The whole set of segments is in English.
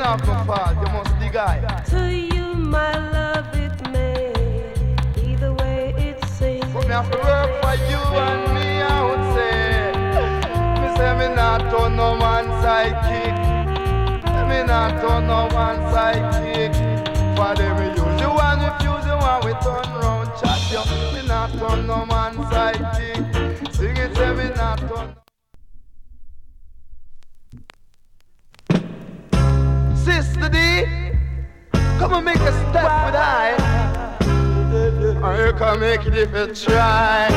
not no fault, you must the guy. To you, my love, it may be the way it seems. But me have to work for you and me, I would say. Me say me not turn no man sidekick. Me not turn no man sidekick. For them we use you and refuse you and we turn round chat you. Me not turn no man sidekick. Sing it, say me not turn. Sister D, come and make a step with I. Or you can make it if you try.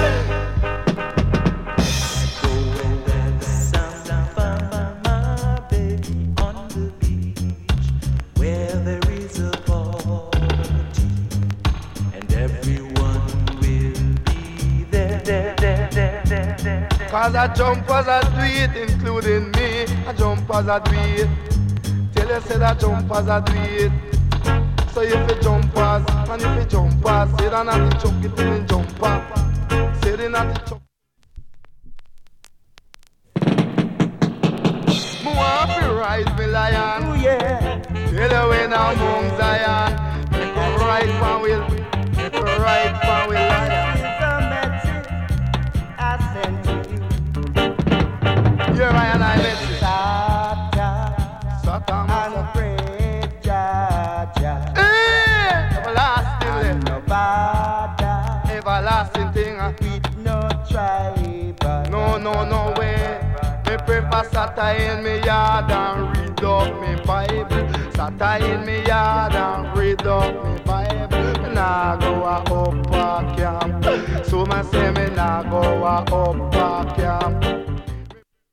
Go and dance my baby on the beach, where there is a party, and everyone will be there. Cause I jump as I do it, including me. I jump as I do it. Tell you say that jump as I do it. So if you jump as, and if you jump as, say that not the chuck it in jump as. Say that not the chuck. Me want to ride me lion. Oh yeah. Tell you when I'm among Zion. Make a ride for will. Make a ride for will lion. I sent to you. You're Ryan, I met you. Satan and pray, Jah. Everlasting, everlasting thing. With no tribe. No way. Me pray for Satan in me yard and read up me Bible. Satan in me yard and read up me Bible. Me nah go a up a camp. So me say me nah go a up